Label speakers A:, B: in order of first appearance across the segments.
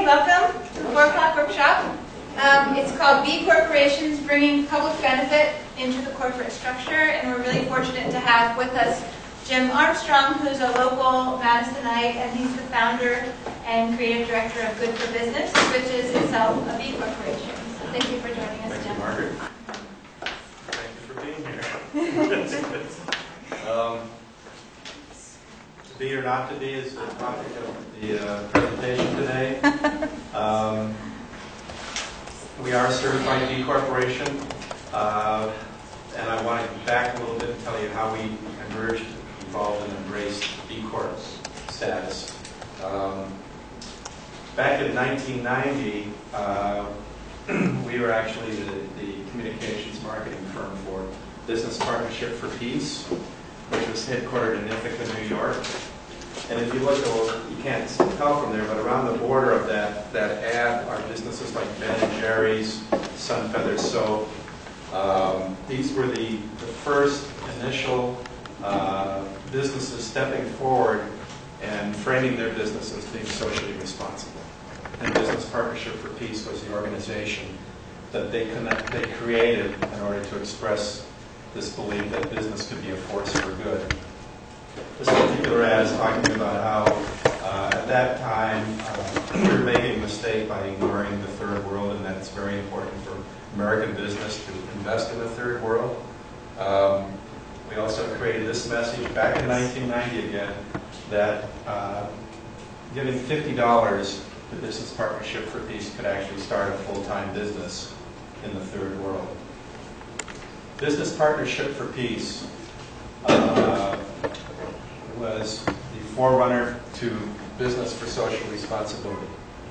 A: welcome to the 4 o'clock workshop. It's called B Corporations Bringing Public Benefit into the Corporate Structure, and we're really fortunate to have with us Jim Armstrong, who's a local Madisonite, and he's the founder and creative director of Good for Business, which is itself a B Corporation. So thank you for joining us,
B: Thank
A: Jim.
B: you, Margaret. Thank you for being here. To be or not to be is the topic of the presentation today. We are a certified B Corporation, and I want to back a little bit and tell you how we emerged, evolved, and embraced B Corp status. Back in 1990, we were actually the communications marketing firm for Business Partnership for Peace, which was headquartered in Ithaca, New York. And if you look, you can't tell from there, but around the border of that ad are businesses like Ben & Jerry's, Sunfeather Soap. These were the first initial businesses stepping forward and framing their business as being socially responsible. And Business Partnership for Peace was the organization that they created in order to express this belief that business could be a force for good. This particular ad is talking about how at that time we were making a mistake by ignoring the third world, and that it's very important for American business to invest in the third world. We also created this message back in 1990 again, that giving $50 to Business Partnership for Peace could actually start a full-time business in the third world. Business Partnership for Peace was the forerunner to Business for Social Responsibility.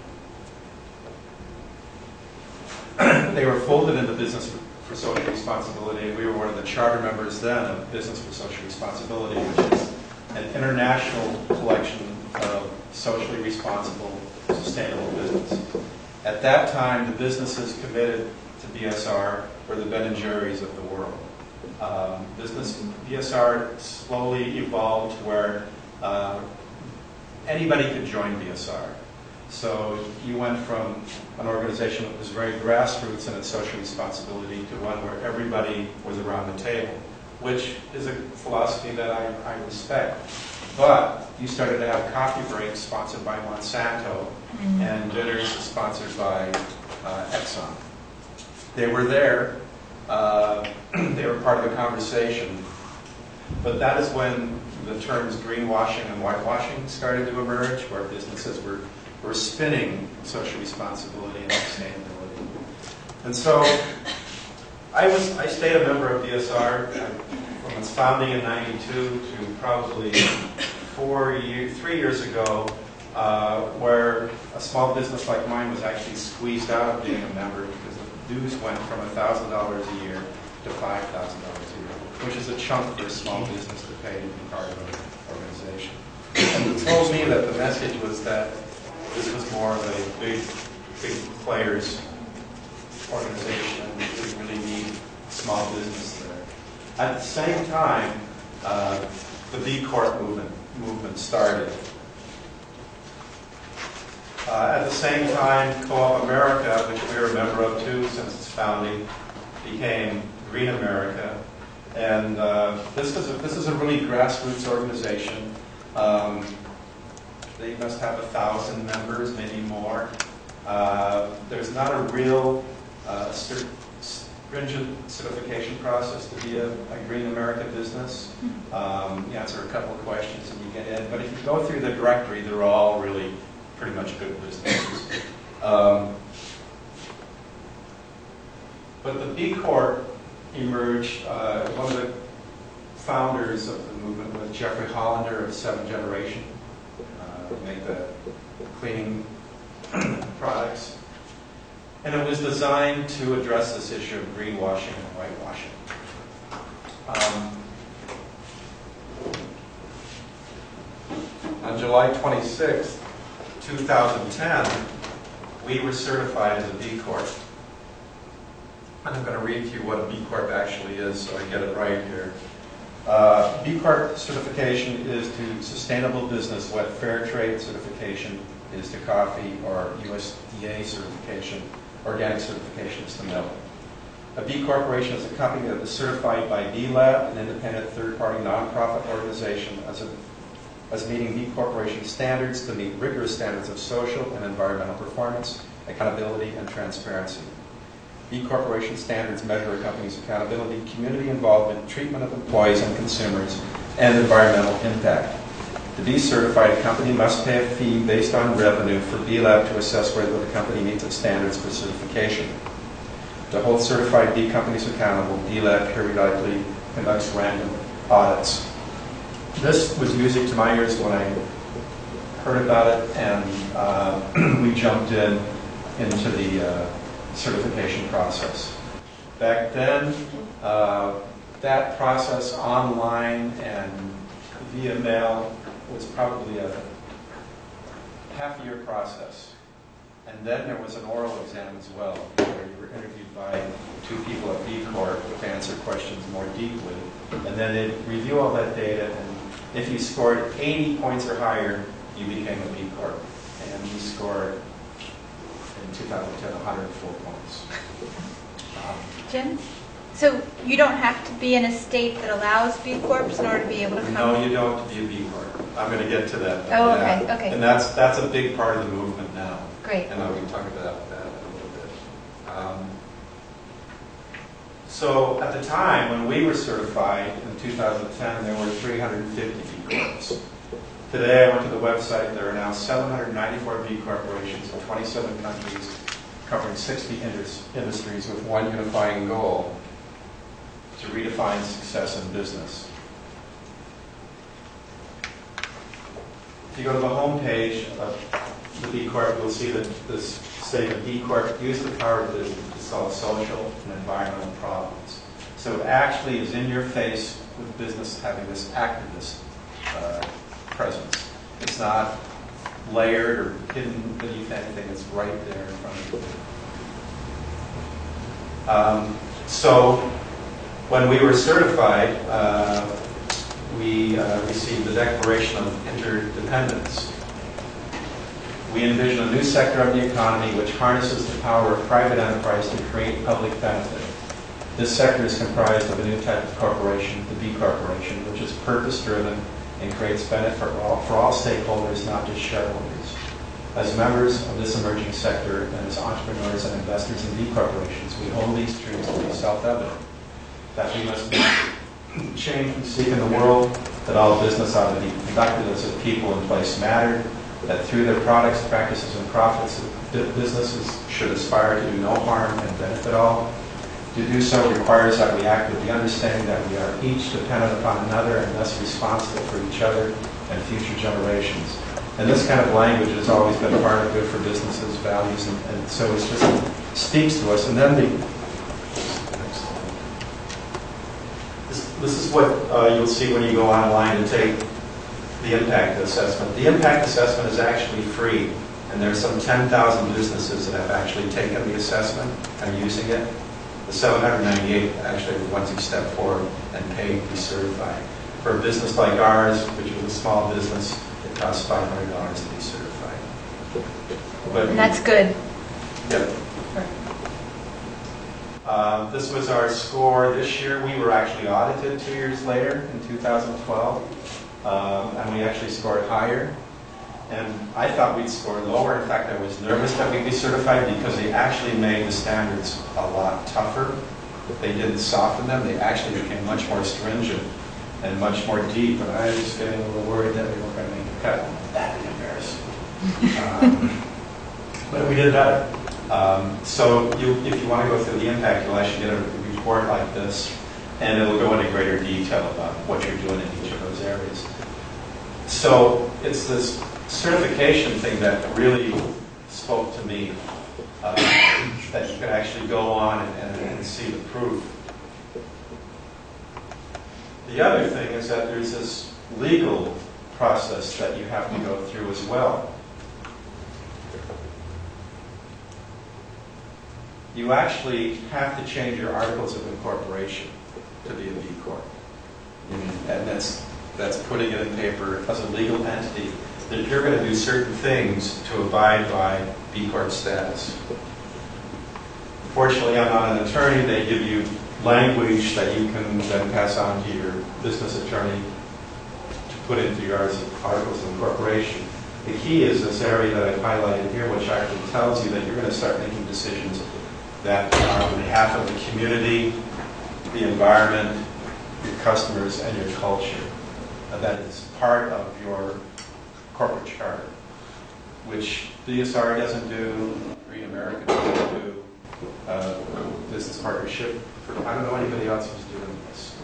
B: They were folded into Business for Social Responsibility, and we were one of the charter members then of Business for Social Responsibility, which is an international collection of socially responsible, sustainable business. At that time, the businesses committed to BSR were the Ben & Jerry's of the world. BSR slowly evolved to where anybody could join BSR. So you went from an organization that was very grassroots in its social responsibility to one where everybody was around the table, which is a philosophy that I respect. But you started to have coffee breaks sponsored by Monsanto and dinners sponsored by Exxon. They were there. They were part of the conversation. But that is when the terms greenwashing and whitewashing started to emerge, where businesses were spinning social responsibility and sustainability. And so I stayed a member of BSR from its founding in '92 to probably 3 years ago, where a small business like mine was actually squeezed out of being a member because the dues went from $1,000 a year to $5,000 a year, which is a chunk for a small business to pay to be part of an organization. And it told me that the message was that this was more of a big players organization, and we really need small business there. At the same time, the B Corp movement started. At the same time, Co-op America, which we were a member of too since its founding, became Green America. And this is a really grassroots organization. They must have 1,000 members, maybe more. There's not a real stringent certification process to be a Green America business. You answer a couple of questions and you get in. But if you go through the directory, they're all really pretty much good businesses. But the B Corp emerged. One of the founders of the movement was Jeffrey Hollander of 7 Generation. They make the cleaning products. And it was designed to address this issue of greenwashing and whitewashing. On July 26, 2010, we were certified as a B Corp. And I'm going to read to you what a B Corp actually is so I get it right here. B Corp certification is to sustainable business what fair trade certification is to coffee, or USDA certification, organic certification is to milk. A B Corporation is a company that is certified by B Lab, an independent third-party nonprofit organization, as meeting B Corporation standards to meet rigorous standards of social and environmental performance, accountability, and transparency. B Corporation standards measure a company's accountability, community involvement, treatment of employees and consumers, and environmental impact. To be certified, a company must pay a fee based on revenue for B Lab to assess whether the company meets its standards for certification. To hold certified B companies accountable, B Lab periodically conducts random audits. This was music to my ears when I heard about it, and we jumped into the certification process. Back then, that process online and via mail was probably a half-year process. And then there was an oral exam as well, where you were interviewed by two people at B Corp to answer questions more deeply. And then they'd review all that data, and if you scored 80 points or higher, you became a B Corp. And we scored, in 2010, 104 points.
A: Jim? So you don't have to be in a state that allows B Corps in order to be able to come?
B: No, you don't have to be a B Corp. I'm going to get to that.
A: Oh, okay, okay.
B: And that's a big part of the movement now.
A: Great.
B: And we can talk about that a little bit. So at the time when we were certified in 2010, there were 350 B Corps. Today I went to the website, there are now 794 B corporations in 27 countries, covering 60 industries with one unifying goal: to redefine success in business. If you go to the home page of the B Corp, you'll see that this statement: B Corp use the power of business to solve social and environmental problems. So it actually is in your face with business having this activist presence. It's not layered or hidden beneath anything. It's right there in front of you. So when we were certified, we received the Declaration of Interdependence. We envision a new sector of the economy which harnesses the power of private enterprise to create public benefit. This sector is comprised of a new type of corporation, the B Corporation, which is purpose-driven and creates benefit for all stakeholders, not just shareholders. As members of this emerging sector and as entrepreneurs and investors in B Corporations, we hold these truths to be self-evident: that we must make change we seek in the world, that all business ought to be conducted as if people and place mattered, that through their products, practices, and profits, businesses should aspire to do no harm and benefit all. To do so requires that we act with the understanding that we are each dependent upon another and thus responsible for each other and future generations. And this kind of language has always been part of good for businesses, values, and so it just speaks to us. And then this is what you'll see when you go online and take the impact assessment. The impact assessment is actually free, and there are some 10,000 businesses that have actually taken the assessment and are using it. The 798 actually are the ones who step forward and pay to be certified. For a business like ours, which is a small business, it costs $500 to be certified.
A: And that's good.
B: Yep. This was our score this year. We were actually audited 2 years later in 2012, and we actually scored higher. And I thought we'd score lower. In fact, I was nervous that we'd be certified because they actually made the standards a lot tougher. They didn't soften them. They actually became much more stringent and much more deep. And I was just getting a little worried that we weren't going to make the cut. That would be embarrassing. But we did better. So if you want to go through the impact, you'll actually get a report like this, and it'll go into greater detail about what you're doing in each of those areas. So it's this certification thing that really spoke to me, that you can actually go on and see the proof. The other thing is that there's this legal process that you have to go through as well. You actually have to change your articles of incorporation to be a B Corp. And that's putting it in paper as a legal entity, that you're going to do certain things to abide by B Corp status. Fortunately, I'm not an attorney. They give you language that you can then pass on to your business attorney to put into your articles of incorporation. The key is this area that I've highlighted here, which actually tells you that you're going to start making decisions that are on behalf of the community, the environment, your customers, and your culture. And that is part of your corporate charter, which BSR doesn't do, Green America doesn't do, business partnership. I don't know anybody else who's doing this.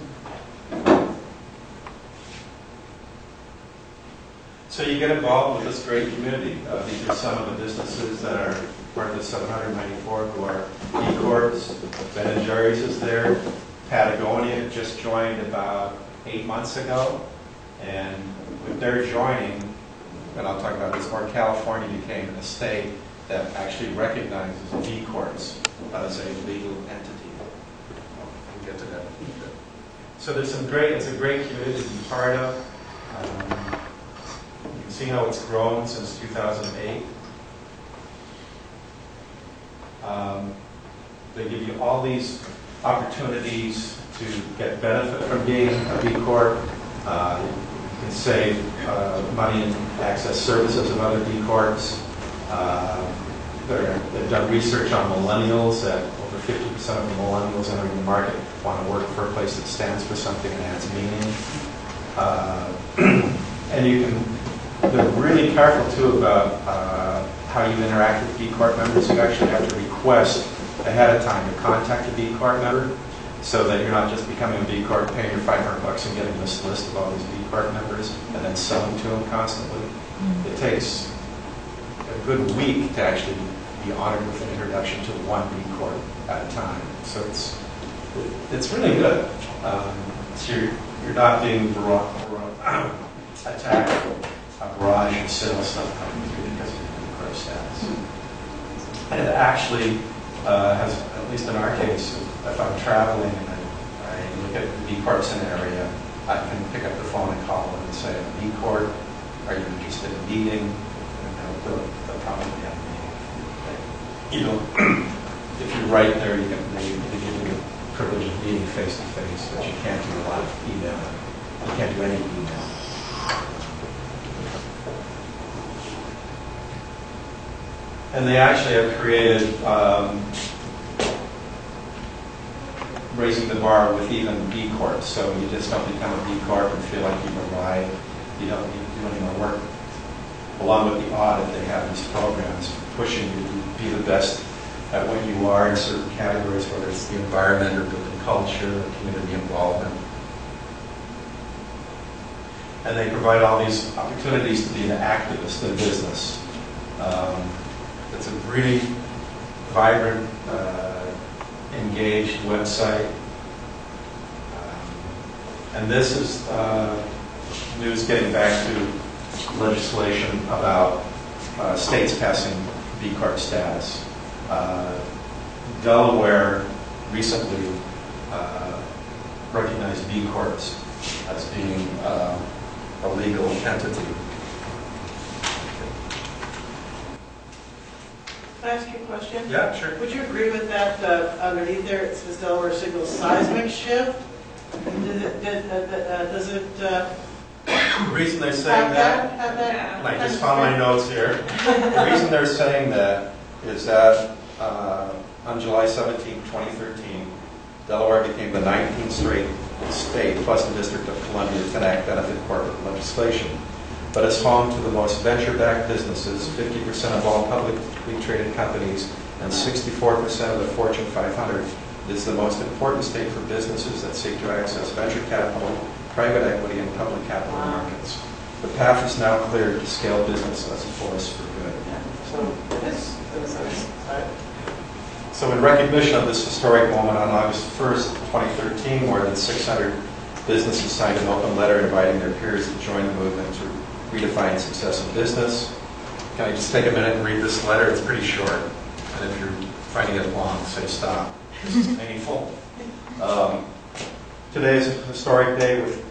B: So you get involved with this great community. These are some of the businesses that are part of the 794 who are B Corps. Ben & Jerry's is there. Patagonia just joined about 8 months ago. And with their joining, and I'll talk about this more, California became a state that actually recognizes B Corps as a legal entity. We'll get to that. So there's it's a great community to be part of. You can see how it's grown since 2008. They give you all these opportunities to get benefit from being a B Corp. You can save money and access services of other B Corps. They've done research on millennials that over 50% of the millennials entering the market want to work for a place that stands for something and adds meaning. And they're really careful too about how you interact with B Corp members. You actually have to request ahead of time to contact a B Corp member so that you're not just becoming a B Corp, paying your $500 and getting this list of all these B Corp members and then selling to them constantly. It takes a good week to actually be honored with an introduction to one B Corp at a time. So it's really good. So you're not being attacked, a barrage of sales stuff coming through because of your B Corp status. And it actually has, at least in our case, if I'm traveling and I look at the B Corps in an area, I can pick up the phone and call them and say, I'm a B Corp, are you interested in meeting? And they'll probably have a meeting. You know, if you're right there, they give you the privilege of meeting face to face, but you can't do a lot of email. You can't do any email. And they actually have created raising the bar with even B Corps. So you just don't become a B Corp and feel like you've arrived. You don't need to do any more work. Along with the audit, they have these programs pushing you to be the best at what you are in certain categories, whether it's the environment or building culture or community involvement. And they provide all these opportunities to be an activist in business. It's a really vibrant, engaged website. And this is news getting back to legislation about states passing B Corp status. Delaware recently recognized B Corps as being a legal entity.
C: Can I ask you a question?
B: Yeah, sure.
C: Would you agree with that underneath there it says Delaware signals seismic shift? Does it
B: The reason they're saying
C: have that?
B: and I just found my notes here. The reason they're saying that is that on July 17, 2013, Delaware became the 19th straight state, plus the District of Columbia, to enact benefit corporate legislation. But it's home to the most venture-backed businesses, 50% of all publicly traded companies, and 64% of the Fortune 500. It is the most important state for businesses that seek to access venture capital, private equity, and public capital markets. The path is now clear to scale business as a force for good.
C: So this is
B: So in recognition of this historic moment, on August 1st, 2013, more than 600 businesses signed an open letter inviting their peers to join the movement to redefine success in business. Can I just take a minute and read this letter? It's pretty short. And if you're finding it long, say stop. It's painful. Today is a historic day with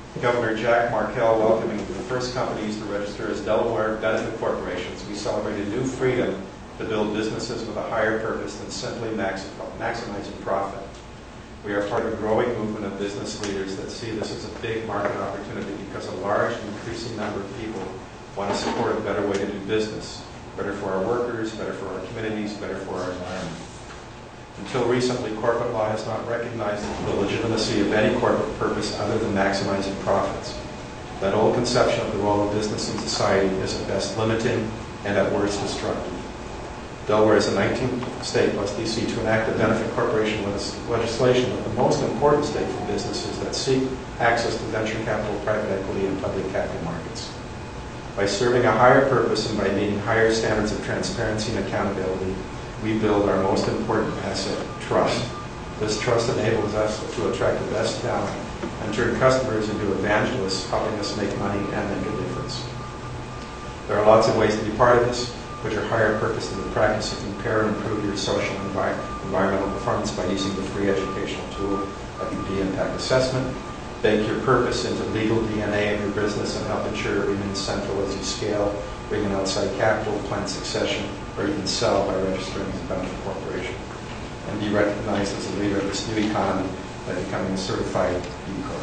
B: Governor Jack Markell welcoming the first companies to register as Delaware benefit corporations, we celebrate a new freedom to build businesses with a higher purpose than simply maximizing profit. We are part of a growing movement of business leaders that see this as a big market opportunity because a large and increasing number of people want to support a better way to do business, better for our workers, better for our communities, better for our environment. Until recently, corporate law has not recognized the legitimacy of any corporate purpose other than maximizing profits. That old conception of the role of business in society is at best limiting and at worst destructive. Delaware is the 19th state plus D.C. to enact a benefit corporation legislation, but the most important state for businesses that seek access to venture capital, private equity, and public capital markets. By serving a higher purpose and by meeting higher standards of transparency and accountability, we build our most important asset, trust. This trust enables us to attract the best talent and turn customers into evangelists, helping us make money and make a difference. There are lots of ways to be part of this. Put your higher purpose into practice and compare and improve your social and environmental performance by using the free educational tool WP Impact Assessment. Bake your purpose into legal DNA of your business and help ensure it remains central as you scale, bring in outside capital, plan succession, or even sell by registering as a benefit corporation. And be recognized as a leader of this new economy by becoming a certified B Corp.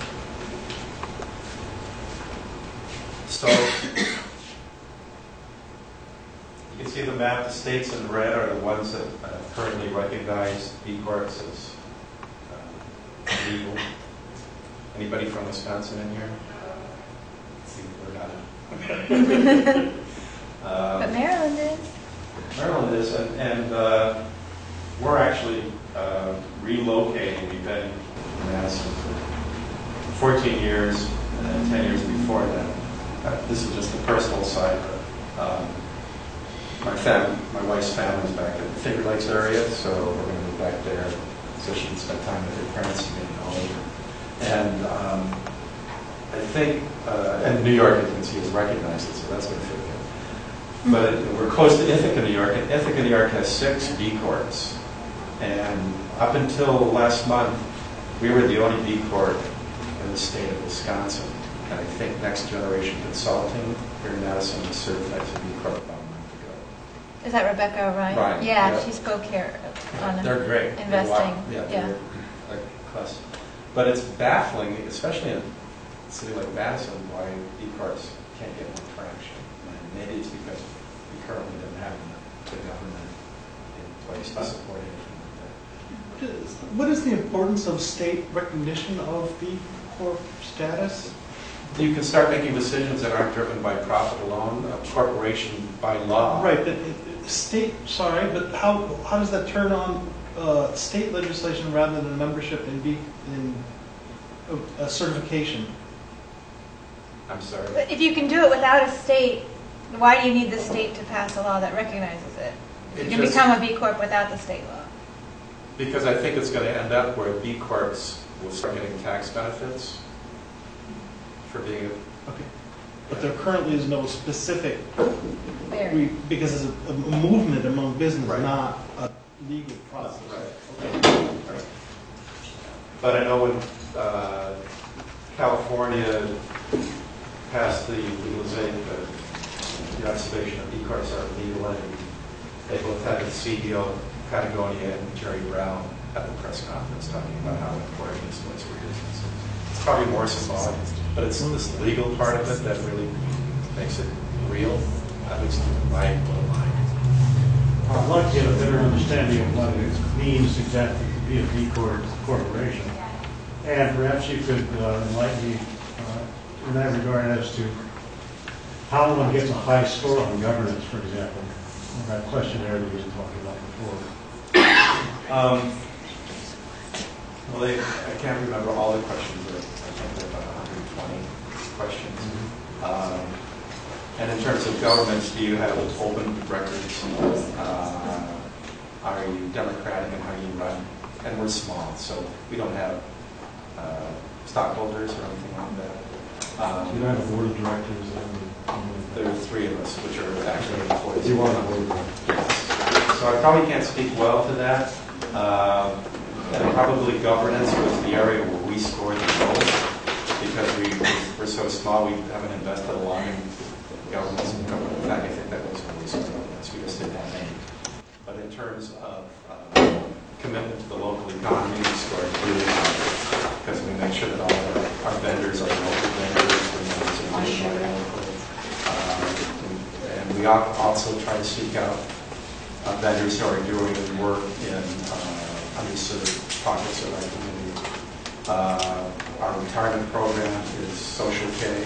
B: So, you can see the map. The states in red are the ones that currently recognize B Corps as legal. Anybody from Wisconsin in here? Let's see, we're not.
A: But Maryland is.
B: Maryland is, and we're actually relocating. We've been in Madison for 14 years, and then 10 years before that. This is just the personal side. My wife's family's back in the Finger Lakes area, so we're going to move back there so she can spend time with her parents and getting older. And I think, and New York, as you can see, has recognized it, so that's going to feel good. But we're close to Ithaca, New York, and Ithaca, New York has 6 B Corps. And up until last month, we were the only B Corp in the state of Wisconsin. And I think Next Generation Consulting here in Madison was certified as a B Corp about a month ago.
A: Is that Rebecca Ryan?
B: Ryan,
A: Yeah,
B: yeah.
A: she spoke here on
B: They're great.
A: investing.
B: They're like class. But it's baffling, especially in a city like Madison, why B Corps can't get more traction. And maybe it's because we currently don't have the government in place to support anything like that.
D: What is the importance of state recognition of B Corp status?
B: You can start making decisions that aren't driven by profit alone, a corporation by law.
D: Right, but but how does that turn on state legislation rather than membership in a certification?
B: I'm sorry.
A: But if you can do it without a state, why do you need the state to pass a law that recognizes it? You can become a B Corp without the state law.
B: Because I think it's going to end up where B Corps will start getting tax benefits for being
D: Okay. But there currently is no specific,
A: There.
D: because it's a movement among business,
B: Right.
D: not a legal process.
B: Right. But I know when California passed the legalization, the activation of B Corps are legal entities, they both had the CEO of Patagonia and Jerry Brown at the press conference talking about how important this was for businesses. It's probably more symbolic, but it's this legal part of it that really makes it real, at least in my little mind.
E: I'd like to get a better understanding of what it means exactly to be a B Corp corporation. And perhaps you could enlighten me in that regard as to how one gets a high score on governance, for example, that questionnaire that we were talking about before.
B: Well, I can't remember all the questions, but I think there are about 120 questions. And in terms of governments, do you have open records? Are you democratic in how you run? And we're small, so we don't have stockholders or anything like that.
E: You don't have a board of directors.
B: There are 3 of us, which are actually employees.
E: You are a board of directors.
B: Yes. So I probably can't speak well to that. And probably governance was the area where we scored the most, because we're so small, we haven't invested a lot in governments. In fact, I think that was one reason we just didn't have any. But in terms of commitment to the local economy, we scored really high because we make sure that all of our vendors are local vendors. And we also try to seek out vendors who are doing work in underserved pockets of our community. Our retirement program is Social K,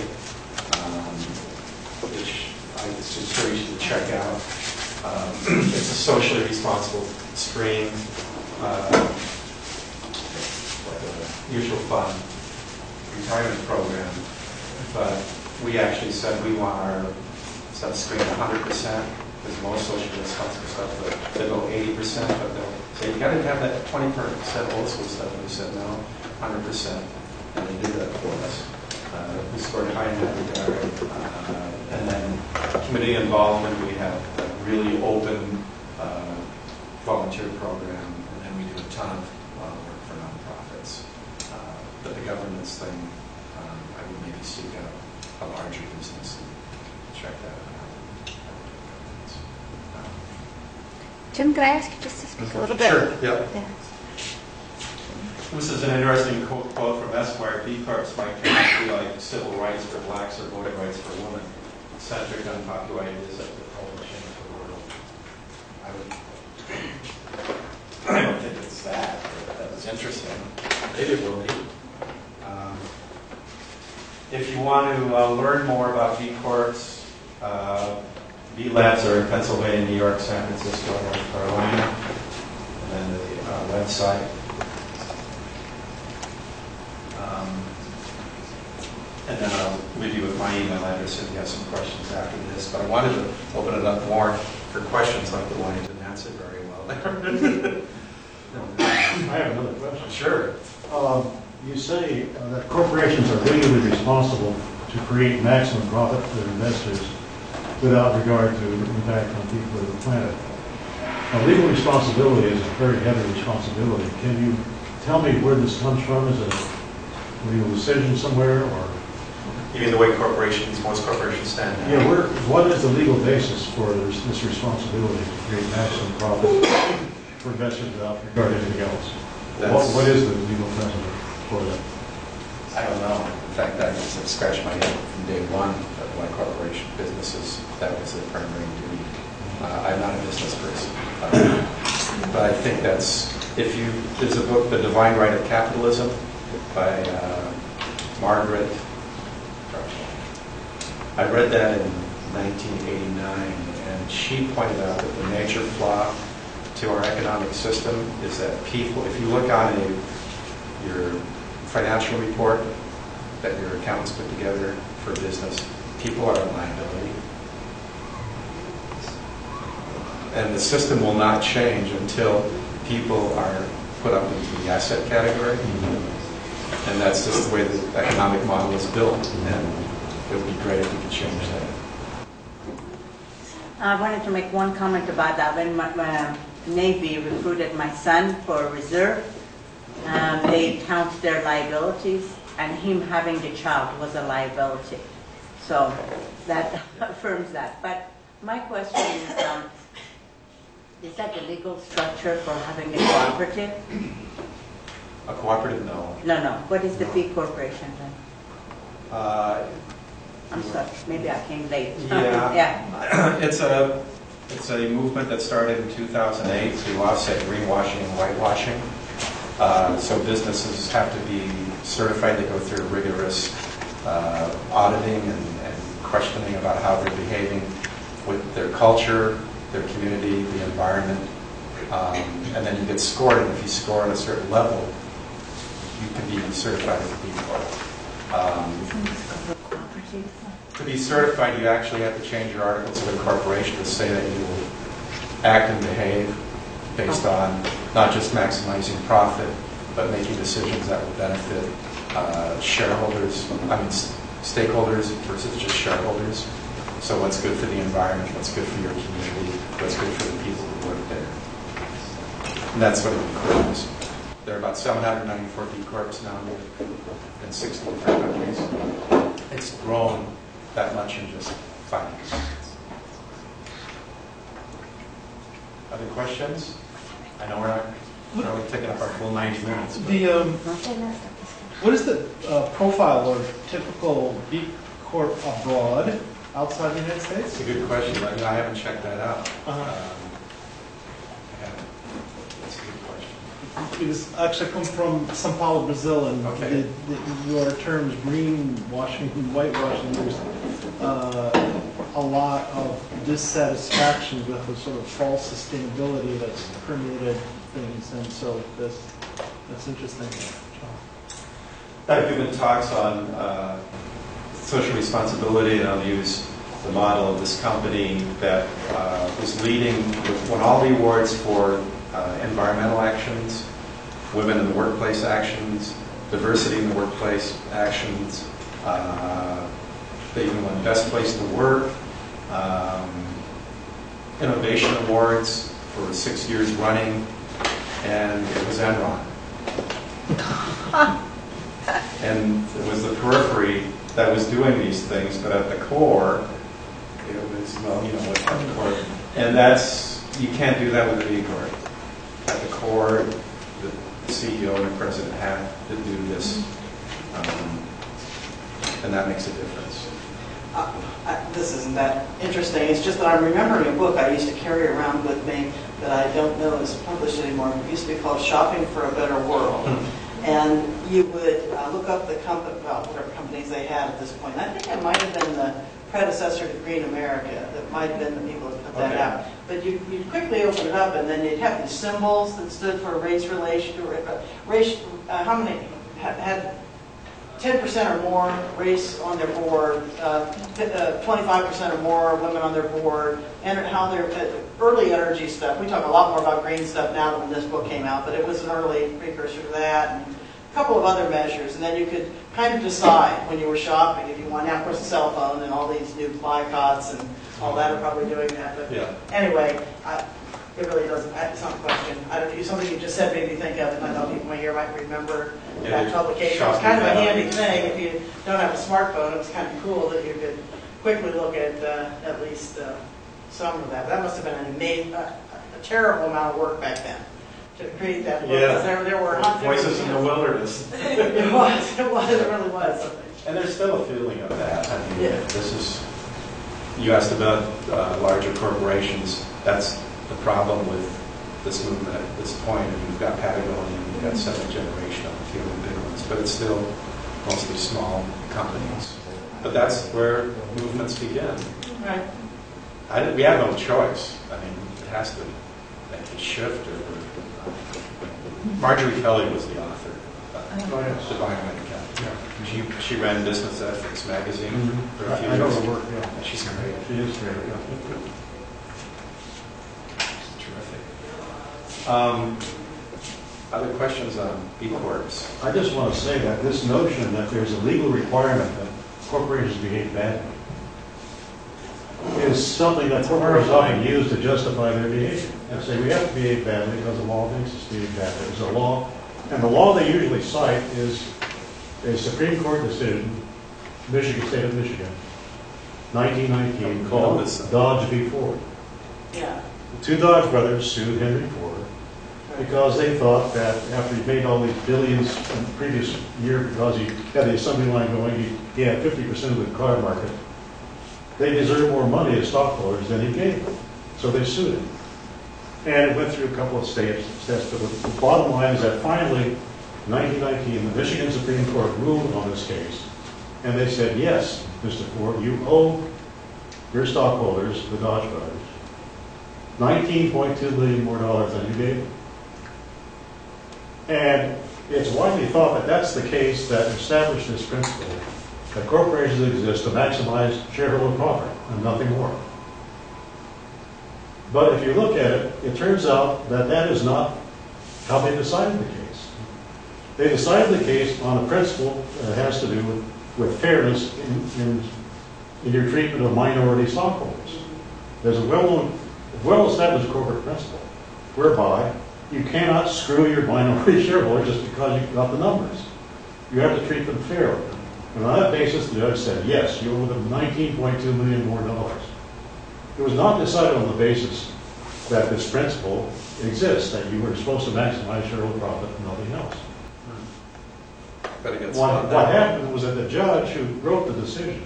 B: which I encourage you to check out. It's a socially responsible stream, like a mutual fund retirement program, but we actually said we want our stuff screened 100%, because most socially responsible stuff, they go 80%, but they'll say, you got to have that 20% old school stuff. And we said, no, 100%. And they did that for us. We scored high in that regard. And then community involvement, we have a really open volunteer program, and then we do a ton of work for nonprofits. But the governance thing, I would maybe seek out a larger business and check that out.
F: Jim, can I ask you just to speak a little bit?
B: Sure, yeah.
F: Yeah.
B: This is an interesting quote from Esquire. B Corps might be like civil rights for blacks or voting rights for women. Centric, unpopular ideas that would probably change the world. I don't think it's that, but that was interesting. Maybe it will be. If you want to learn more about B Corps, B Labs are in Pennsylvania, New York, San Francisco, North Carolina, and then the website. And then I'll leave you with my email address if you have some questions after this. But I wanted to open it up more for questions like the one you didn't answer very well there.
E: I have another question.
B: Sure.
E: You say that corporations are legally responsible to create maximum profit for investors without regard to impact on people or the planet. Now, legal responsibility is a very heavy responsibility. Can you tell me where this comes from? Is it a legal decision somewhere, or?
B: You mean the way most corporations stand now?
E: Yeah, what is the legal basis for this responsibility to create maximum profit for investors without regard to anything else? What is the legal precedent for that?
B: I don't know. In fact, I just have scratched my head from day one of my corporation businesses. That was their primary duty. I'm not a business person. But I think there's a book, The Divine Right of Capitalism, by Margaret. I read that in 1989, and she pointed out that the major flaw to our economic system is that people, if you look on your financial report that your accountants put together for business, people are a liability. And the system will not change until people are put up into the asset category. And that's just the way the economic model is built. And it would be great if we could change that.
G: I wanted to make one comment about that. When my Navy recruited my son for reserve, they count their liabilities, and him having the child was a liability. So that affirms that. But my question is that the legal structure for having a cooperative?
B: A cooperative, no.
G: No. What is the B corporation then? I'm sorry, maybe I came late.
B: Yeah.
G: Yeah.
B: It's a movement that started in 2008 to offset greenwashing and whitewashing. So businesses have to be certified. They go through rigorous auditing and questioning about how they're behaving with their culture, their community, the environment. And then you get scored, and if you score at a certain level, you can be certified as a B Corp. To be certified, you actually have to change your articles of incorporation to say that you will act and behave based on not just maximizing profit, but making decisions that will benefit stakeholders versus just shareholders. So what's good for the environment, what's good for your community, what's good for the people who work there. And that's what it includes. There are about 794 B Corps now in 60 different countries. It's grown that much in just 5 years. Other questions? I know we're only taking up our full 90 minutes. But
D: The, what is the profile of typical B Corp abroad, outside the United States?
B: it's a good question. I haven't checked that out. Yeah, that's a good question.
D: Because actually I come from São Paulo, Brazil, and
B: Okay.
D: your terms greenwashing and whitewashing, there's a lot of dissatisfaction with the sort of false sustainability that's permeated things, and so that's interesting.
B: I've given talks on social responsibility, and I'll use the model of this company that was leading, won all the awards for environmental actions, women in the workplace actions, diversity in the workplace actions. They even won Best Place to Work, innovation awards for 6 years running, and it was Enron. And it was the periphery that was doing these things, but at the core, it was, well, you know, what at the core. And that's, you can't do that with a B Corp. At the core, the CEO and the president have to do this, and that makes a difference.
C: This isn't that interesting. It's just that I'm remembering a book I used to carry around with me that I don't know is published anymore. It used to be called Shopping for a Better World. And you would look up the company, well, whatever companies they had at this point. And I think it might have been the predecessor to Green America. That might have been the people that put that out. But you'd quickly open it up, and then you'd have these symbols that stood for race relation, how many had 10% or more race on their board, 25% or more women on their board, and how their early energy stuff. We talk a lot more about green stuff now than when this book came out, but it was an early precursor to that, and a couple of other measures. And then you could kind of decide when you were shopping if you want to have, of course, a cell phone, and all these new boycotts and all that are probably doing that. But
B: Yeah.
C: anyway, it really doesn't, it's not a question. I don't know, something you just said made me think of it, and I know people here might remember that publication. It was kind of a handy thing. If you don't have a smartphone, it was kind of cool that you could quickly look at least some of that. That must have been a terrible amount of work back then to create that book.
B: Yeah.
C: There were
B: Voices in the wilderness.
C: it really was.
B: And there's still a feeling of that. I mean,
C: Yeah.
B: this is, you asked about larger corporations. That's the problem with this movement at this point. And you've got Patagonia, you've got second generation of a few of the big ones, but it's still mostly small companies. But that's where movements begin.
C: Right.
B: We have no choice. I mean, it has to make a shift. Marjorie Kelly was the author. Divine Lincoln. She ran Business Ethics magazine for a few
E: I know
B: years.
E: her work, yeah.
B: She's great.
E: She is great, yeah.
B: Terrific. Other questions on B Corps?
E: I just want to say that this notion that there's a legal requirement that corporations behave badly is something that corporations often use to justify their behavior. And say we have to behave badly because the law makes us behave badly. There's a law, and the law they usually cite is a Supreme Court decision, Michigan, State of Michigan, 1919, called Dodge v. Ford.
C: Yeah.
E: The two Dodge brothers sued Henry Ford because they thought that after he made all these billions in the previous year because he had the assembly line going, he had 50% of the car market, they deserved more money as stockholders than he gave them. So they sued him. And it went through a couple of steps, but the bottom line is that finally, in 1919, the Michigan Supreme Court ruled on this case, and they said, yes, Mr. Ford, you owe your stockholders, the Dodge brothers, $19.2 billion more than you gave them. And it's widely thought that that's the case that established this principle, that corporations exist to maximize shareholder profit and nothing more. But if you look at it, it turns out that that is not how they decided the case. They decided the case on a principle that has to do with fairness in your treatment of minority stockholders. There's a well-established corporate principle whereby You cannot screw your minority shareholder just because you got the numbers. You have to treat them fairly. And on that basis, the judge said, yes, you owe them $19.2 million more dollars. It was not decided on the basis that this principle exists, that you were supposed to maximize shareholder profit and nothing else.
B: But it gets
E: What happened was that the judge who wrote the decision,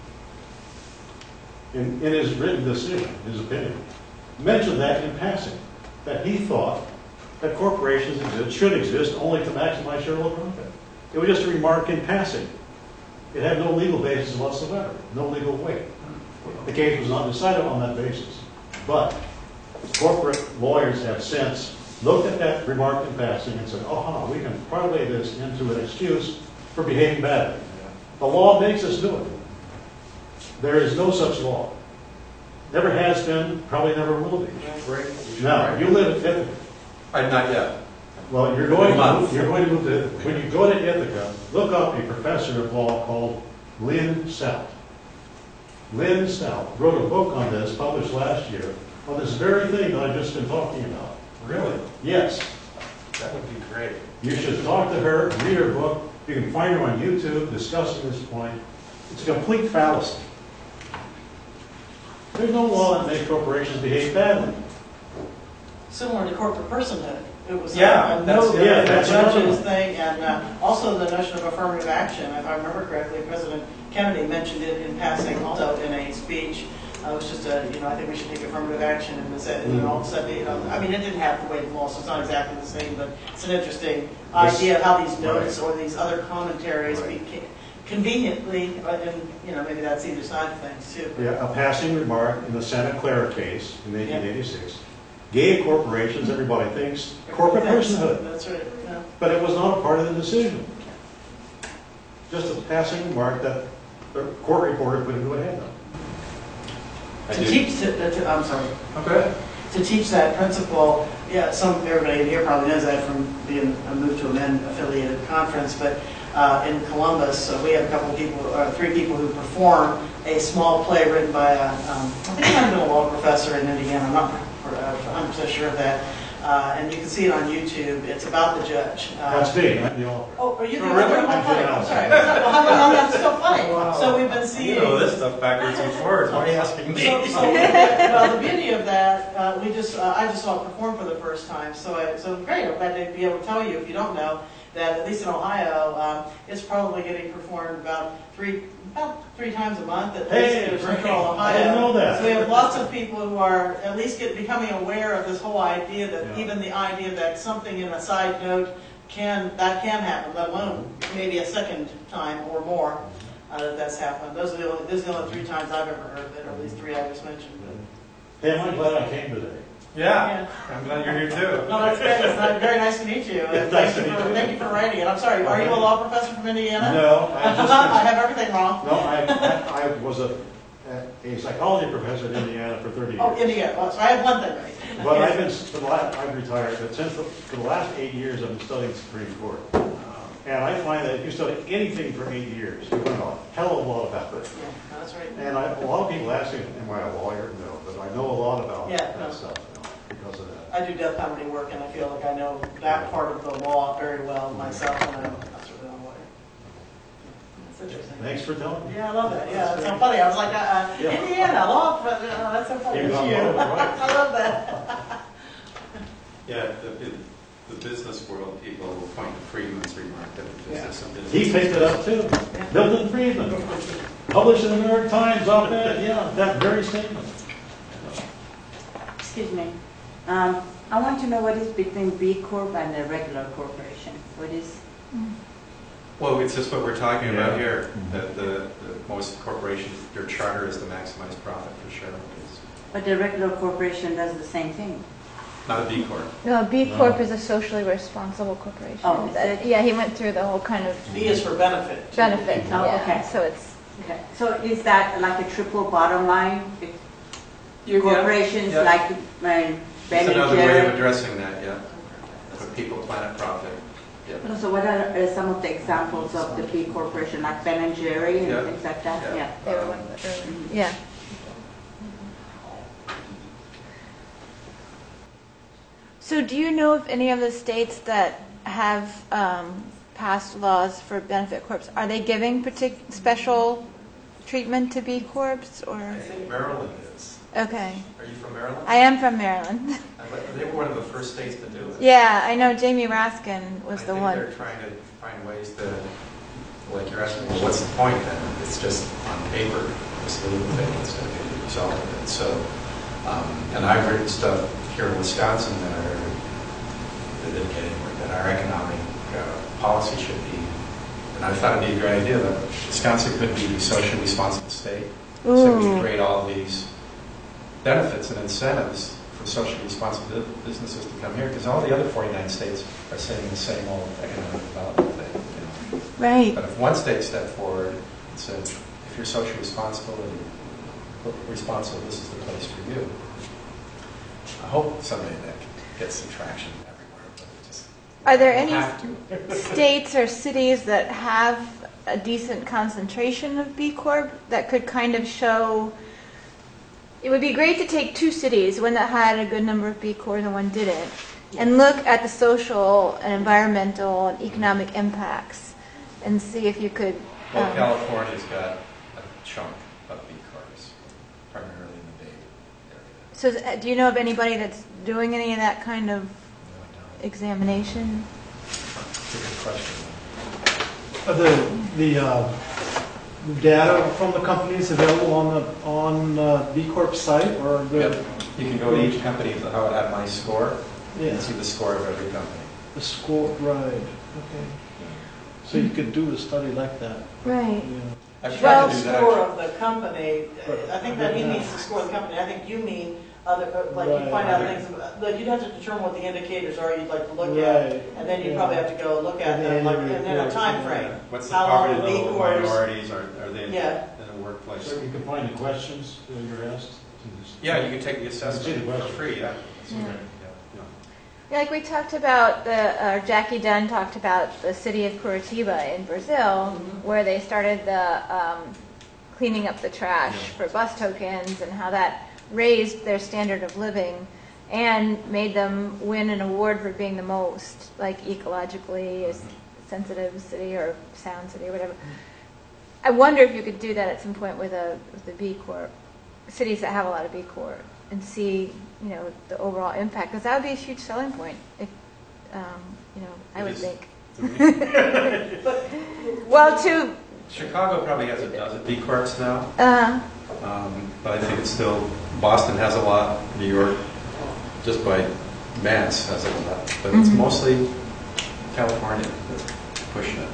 E: in his written decision, his opinion, mentioned that in passing, that he thought that corporations should exist only to maximize shareholder profit. It was just a remark in passing. It had no legal basis whatsoever, no legal weight. The case was not decided on that basis. But corporate lawyers have since looked at that remark in passing and said, we can parlay this into an excuse for behaving badly. The law makes us do it. There is no such law. Never has been, probably never will be. Now, you live in Ithaca.
B: Not yet.
E: Well, you're going to move to Ithaca. When you go to Ithaca, look up a professor of law called Lynn Stout. Lynn Stout wrote a book on this, published last year, on this very thing that I've just been talking about.
B: Really?
E: Yes.
B: That would be great.
E: You should talk to her, read her book. You can find her on YouTube discussing this point. It's a complete fallacy. There's no law that makes corporations behave badly.
C: Similar to corporate personhood. It was
B: Yeah,
C: a
B: that's-
C: note
E: yeah,
C: that the
E: that's another
C: judge's
E: one.
C: thing, and also the notion of affirmative action. If I remember correctly, President Kennedy mentioned it in passing also in a speech. It was just I think we should take affirmative action, and all of a sudden, I mean, it didn't have the weight of law, so it's not exactly the same, but it's an interesting idea of how these notes or these other commentaries conveniently, and maybe that's either side of things too.
E: Yeah, a passing remark in the Santa Clara case in 1886 gave corporations, everybody thinks, corporate personhood.
C: That's right. Yeah.
E: But it was not a part of the decision. Just a passing remark that the court reporter put into a handout.
C: I'm sorry.
B: Okay.
C: To teach that principle, everybody here probably knows that from being moved to a men affiliated conference, but in Columbus, we have a couple of people, 3 people who perform a small play written by I think he might have been a law professor in Indiana. I'm not 100% sure of that. And you can see it on YouTube. It's about the judge.
E: That's me, I'm the author.
C: Oh, are you the
E: Oh,
C: author?
E: really?
C: Oh, funny. I'm sorry. Well, that's so funny.
B: Wow.
C: So we've been seeing.
B: You know this stuff backwards and forwards. Why are you asking me?
C: Well, the beauty of that, I just saw it perform for the first time. So great. I'm glad to be able to tell you, if you don't know, that at least in Ohio, it's probably getting performed about three times a month at least in Central Ohio.
E: I didn't know that.
C: So we have lots of people who are at least becoming aware of this whole idea that
E: Yeah.
C: even the idea that something in a side note can happen, let alone maybe a second time or more that's happened. Those are the only 3 times I've ever heard of it, or at least 3 I just mentioned.
E: Hey, I'm glad I came today.
B: Yeah. I'm glad you're here too.
C: No, that's great. It's very nice to meet you. And
E: Nice to meet you.
C: Thank you for writing it. I'm sorry, are you a law professor from Indiana?
E: No,
C: I have everything wrong.
E: No, I was a psychology professor in Indiana for 30 years.
C: Oh, Indiana. Well, so I have one thing right.
E: But I've retired, but for the last 8 years, I've been studying Supreme Court. And I find that if you study anything for 8 years, you learn a hell of a lot about it.
C: Yeah, no, that's right.
E: And a lot of people ask me, am I a lawyer? No, but I know a lot about
C: Yeah,
E: that
C: no.
E: stuff because of that.
C: I do death penalty work, and I feel like I know that part of the law very well myself, and I'm not really a lawyer. That's interesting.
E: Thanks for telling me.
C: Yeah, I love that. Yeah, it's so funny. I was like, Indiana law professor. Oh, that's so funny.
E: You
C: It's
E: got
C: you.
E: it, right.
C: I love that.
B: Yeah, the business world people will point to Friedman's remark that business and business.
E: He picked it up too. Milton Friedman, published in the New York Times op-ed, that very statement.
G: Excuse me. I want to know what is between B Corp and a regular corporation. What is?
B: Well, it's just what we're talking about
E: Yeah.
B: here, that the most corporations, their charter is to maximize profit for shareholders.
G: But the regular corporation does the same thing.
B: Not a B Corp.
F: No, B Corp is a socially responsible corporation.
G: Oh, is it?
F: Yeah, he went through the whole kind of
C: B is for benefit.
F: benefit.
G: Oh,
F: yeah.
G: okay.
F: So it's
G: Okay. So is that like a triple bottom line? Corporations
B: Yeah.
G: like Ben
B: It's
G: and
B: another way of
G: Jerry?
B: addressing that, yeah. Put people, planet, profit. Yeah.
G: So what are some of the examples of the B Corporation, like Ben and Jerry and
B: Yeah.
G: things like that?
B: Yeah.
F: they were one of the early. Yeah. So do you know if any of the states that have passed laws for benefit corps, are they giving special treatment to B Corps, or?
B: I think Maryland is.
F: Okay.
B: Are you from Maryland?
F: I am from Maryland.
B: They were one of the first states to do it.
F: Yeah, I know Jamie Raskin was the
B: I think
F: one.
B: they're trying to find ways to, like you're asking, well, what's the point then? It's just on paper, this little thing that's going to be the result of it. So, and I've written stuff here in Wisconsin that didn't get anywhere, that our economic policy should be, and I thought it'd be a great idea that Wisconsin could be a socially responsible state. So we create all these benefits and incentives for socially responsible businesses to come here, because all the other 49 states are saying the same old economic development thing. You know.
F: Right.
B: But if one state stepped forward and said, if you're socially responsible, this is the place for you. I hope someday that gets some traction everywhere. But it just,
F: Are there any
B: have to.
F: states or cities that have a decent concentration of B Corp that could kind of show? It would be great to take two cities, one that had a good number of B Corps and one didn't, and look at the social and environmental and economic impacts and see if you could.
B: Well, California's got a chunk of B Corps, primarily in the Bay Area.
F: So, do you know of anybody that's doing any of that kind of
B: No, I don't.
F: examination?
B: It's a good question.
D: The data from the companies available on the B Corp site, or the
B: Yep. You can go to each company, how it had my score,
D: yeah,
B: and see the score of every company.
D: the score, right? Okay. So you could do a study like that.
F: Right.
D: Yeah.
B: I've tried
F: Well,
B: to do
C: The
B: that.
C: score of the company, I think that he means the score of the company. I think you mean other, like you find out things, like you'd have to determine what the indicators are you'd like to look at.
D: Right.
C: And then you
D: Yeah.
C: probably have to go look at
D: And
C: them,
D: then
C: like,
D: you
C: and then a
D: report,
C: time
D: yeah.
C: frame.
B: What's the
C: How long
B: poverty
C: the B
B: level of
C: Corps-
B: minorities? Are they
C: Yeah.
B: in the workplace?
E: So you can find the questions that you're asked.
B: Yeah, you can take the
E: See
B: assessment
E: the
B: for
E: question.
B: free, yeah.
F: Yeah.
B: Yeah.
F: Yeah, like we talked about, Jackie Dunn talked about the city of Curitiba in Brazil, where they started the cleaning up the trash for bus tokens, and how that raised their standard of living and made them win an award for being the most like ecologically sensitive city or sound city or whatever. I wonder if you could do that at some point with the B Corp, cities that have a lot of B Corp, and see, you know, the overall impact, because that would be a huge selling point. If, you know, I
B: It
F: would
B: is.
F: think.
C: But
F: Well, to
B: Chicago probably has a dozen B Corps now, but I think it's still, Boston has a lot, New York, just by mass, has a lot. But it's mostly California that's pushing it.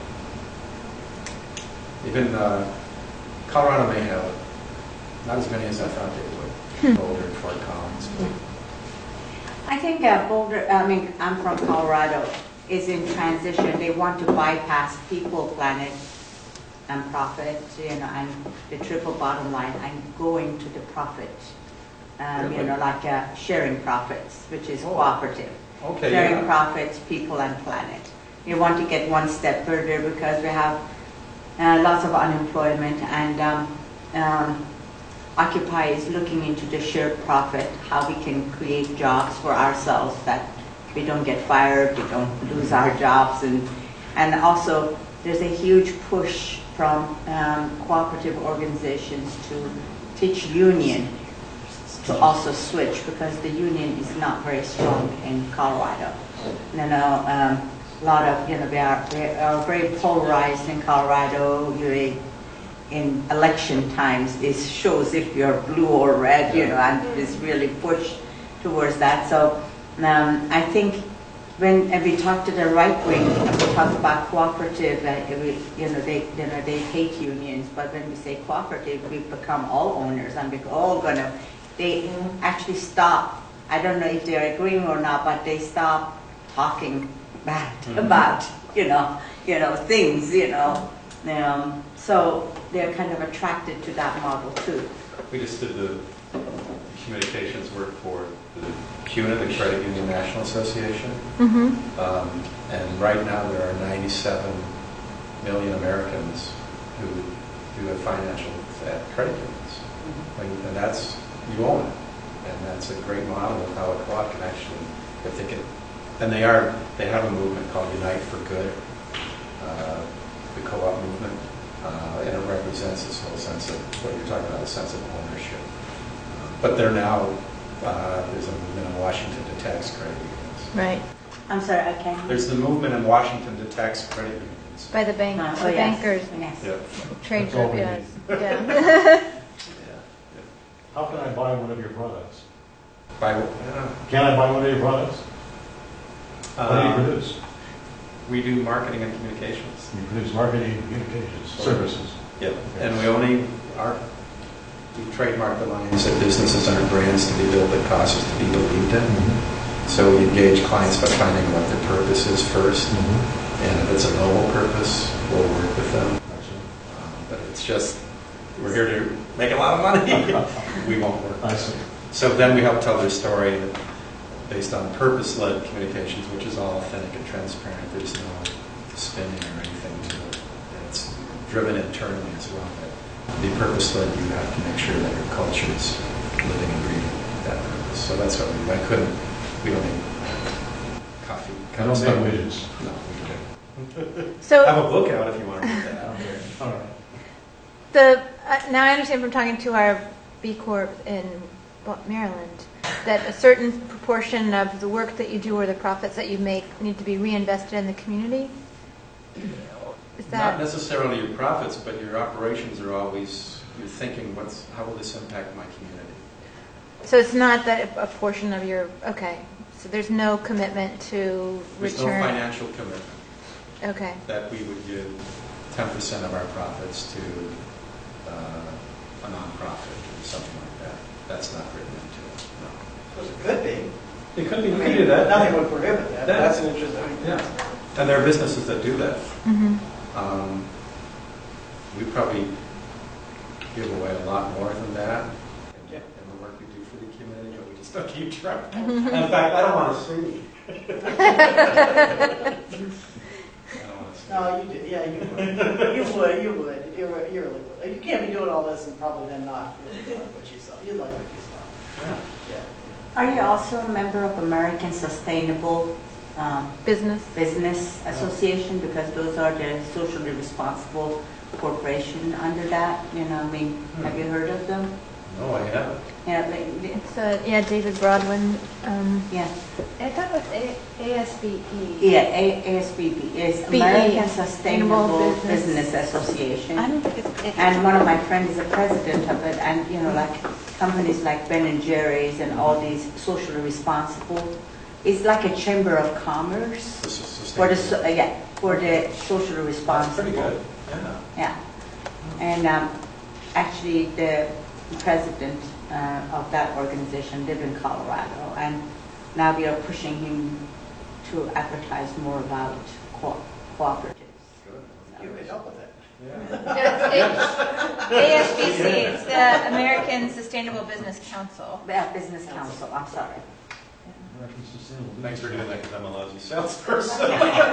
B: Even Colorado may have not as many as I thought they would. Boulder, Fort Collins.
G: I think Boulder, I'm from Colorado, is in transition. They want to bypass people, planet, and profit, you know, and the triple bottom line, and going to the profit. You know, like sharing profits, which is cooperative.
B: Okay,
G: Sharing
B: yeah.
G: profits, people, and planet. You want to get one step further because we have lots of unemployment, and Occupy is looking into the shared profit, how we can create jobs for ourselves that we don't get fired, we don't lose our jobs, and also there's a huge push from cooperative organizations to teach union to also switch, because the union is not very strong in Colorado. You know, a lot of, you know, they are very polarized in Colorado. In election times, it shows if you're blue or red, you know, and it's really pushed towards that. So I think when we talk to the right wing, and we talk about cooperative, they hate unions, but when we say cooperative, we become all owners, and we're all gonna. They actually stop. I don't know if they're agreeing or not, but they stop talking bad about things, you know. So they're kind of attracted to that model too.
B: We just did the communications work for the CUNA, the Credit Union National Association. And right now there are 97 million Americans who do have financial credit unions. And that's, you own it. And that's a great model of how a co-op can actually if they can, and they have a movement called Unite for Good, the co-op movement, and it represents this whole sense of what you're talking about, a sense of ownership. But they're now, there's a movement in Washington to tax credit unions.
F: Right.
G: I'm sorry, I can't.
B: There's the movement in Washington to tax credit unions.
F: By the bank,
G: Oh,
F: the
G: yes.
F: bankers,
G: Yes.
B: Yeah.
F: trade
E: That's all
F: group,
E: we
F: yes.
E: need.
F: Yeah.
E: How can I buy one of your products? Can I buy one of your products? What do you produce?
B: We do marketing and communications.
E: You produce marketing and communications services.
B: Yep. And we trademark the lines that businesses and our brands to be built that cause us to be believed in. So we engage clients by finding what their purpose is first. And if it's a noble purpose, we'll work with them. But it's just, we're here to make a lot of money. We won't work.
E: I see.
B: So then we help tell their story based on purpose-led communications, which is all authentic and transparent. There's no spinning or anything to it. And it's driven internally as well. But to be purpose-led, you have to make sure that your culture is living and breathing that purpose. So that's what we don't need coffee.
E: I don't make widgets.
B: No, we don't.
F: So
B: Have a book out if you want to read that.
E: Okay, all right.
F: now I understand from talking to our B Corp in Maryland that a certain proportion of the work that you do or the profits that you make need to be reinvested in the community. Is
B: Not
F: that
B: necessarily your profits, but your operations are always, you're thinking, how will this impact my community?
F: so? It's not that a portion of your okay. So there's no commitment to
B: There's no
F: return.
B: financial commitment
F: Okay.
B: that we would give 10% of our profits to a nonprofit or something like that. That's not written into it. No.
C: It could be.
B: It could be.
C: I
B: You
C: mean,
B: could do that.
C: Nothing would prohibit that.
B: Yeah.
C: That's an interesting.
B: Yeah. And there are businesses that do that.
F: Mm-hmm.
B: We probably give away a lot more than that
C: Yeah.
B: in the work we do for the community, but we just don't keep track. In fact, I don't want to sue you. I don't want to sue you.
C: No, you did. Yeah, you would. You would. You would. You really would. You can't be doing all this and probably then not really like what you saw. You like what you saw. Yeah.
G: Are you also a member of American Sustainable
F: Business.
G: Business Association? Because those are the socially responsible corporation under that. Have you heard of them?
B: No, I haven't.
G: Yeah,
F: It's David Broadwin.
G: yeah.
F: I thought it was ASBE.
G: Yeah, ASBB is
F: BE,
G: American Sustainable
F: Sustainable
G: Business Association.
F: I don't think it's.
G: And one of my friends is the president of it, and like companies like Ben and Jerry's and all these socially responsible. It's like a chamber of commerce
B: This is
G: for the
B: sustainable.
G: for the socially
B: That's
G: responsible.
B: pretty good. Yeah.
G: Yeah, and actually the president of that organization lived in Colorado, and now we are pushing him to advertise more about cooperatives.
B: Good.
C: You could help with it.
B: Yeah.
F: ASBC, it's the American Sustainable Business Council.
G: Business Council, I'm sorry.
E: American Sustainable
B: Thanks for doing that because I'm a lousy salesperson.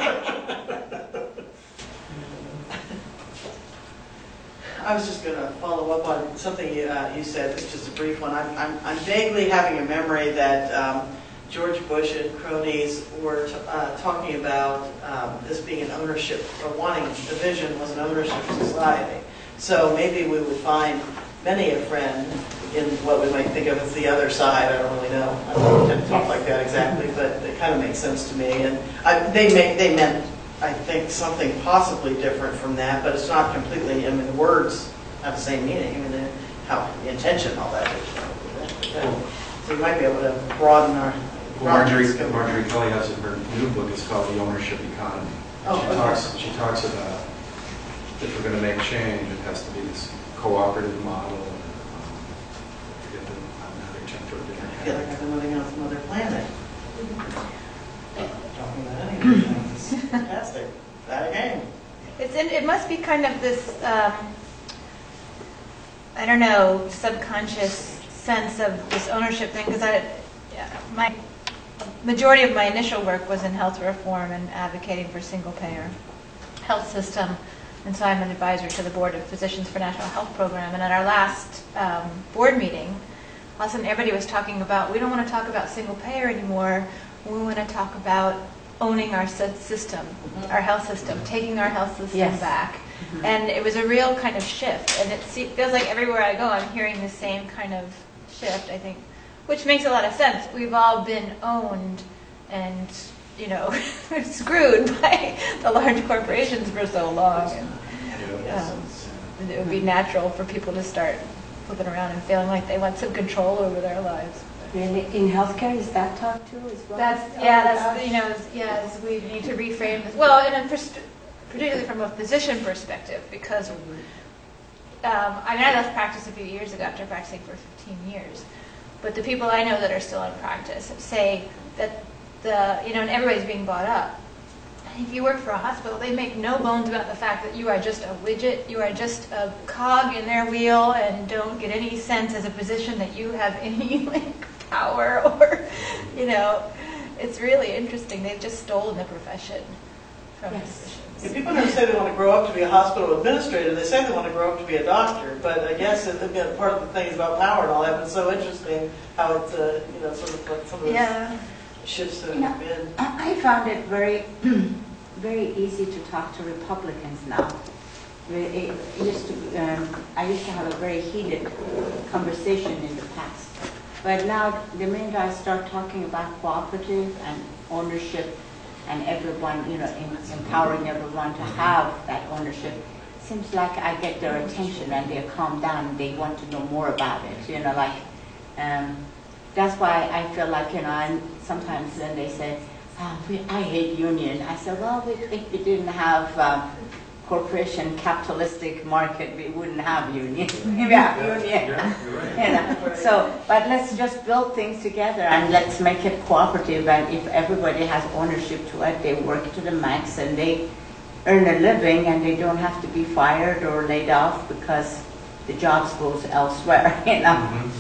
C: I was just going to follow up on something you said, just a brief one. I'm vaguely having a memory that George Bush and cronies were talking about this being an ownership, or wanting, the vision was an ownership society. So maybe we would find many a friend in what we might think of as the other side. I don't really know. I don't tend to talk like that exactly, but it kind of makes sense to me. And they meant, I think, something possibly different from that, but it's not completely. I mean, the words have the same meaning. I mean, how the intention, all that is. So we might be able to broaden our.
B: Marjorie Kelly has in her new book. It's called The Ownership Economy.
C: Oh,
B: She talks about if we're going to make change, it has to be this cooperative model. I
C: feel like I've been living on some other planet. Talking about anything. It's fantastic. That again.
F: It must be kind of this, I don't know, subconscious sense of this ownership thing, because my majority of my initial work was in health reform and advocating for single-payer health system, and so I'm an advisor to the Board of Physicians for National Health Program. And at our last board meeting, all of a sudden everybody was talking about, we don't want to talk about single-payer anymore. we want to talk about owning our system, our health system, taking our health system
G: Yes.
F: back. And it was a real kind of shift. And it feels like everywhere I go, I'm hearing the same kind of shift, I think, which makes a lot of sense. We've all been owned and, you know, screwed by the large corporations for so long. And it would be natural for people to start flipping around and feeling like they want some control over their lives.
G: Really, in healthcare, is that taught too as well?
F: That's, you know, yes, we need to reframe this. Well, and particularly from a physician perspective, because I mean, I left practice a few years ago after practicing for 15 years. But the people I know that are still in practice say that and everybody's being bought up. If you work for a hospital, they make no bones about the fact that you are just a widget, you are just a cog in their wheel, and don't get any sense as a physician that you have any power or, it's really interesting. They've just stolen the profession from physicians.
C: Yeah, people never say they want to grow up to be a hospital administrator. They say they want to grow up to be a doctor. But I guess part of the things about power and all that was so interesting how it's sort of like some of those shifts that have been.
G: I found it very, very easy to talk to Republicans now. I used to have a very heated conversation in the past. But now, the minute I start talking about cooperative and ownership and everyone, empowering everyone to have that ownership, seems like I get their attention and they calm down and they want to know more about it. That's why I feel like, and sometimes then they say, I hate union. I said, well, if we didn't have corporation capitalistic market, we wouldn't have union. Union.
B: Yeah, you're right.
G: So, but let's just build things together and let's make it cooperative. And if everybody has ownership to it, they work to the max and they earn a living and they don't have to be fired or laid off because the jobs goes elsewhere.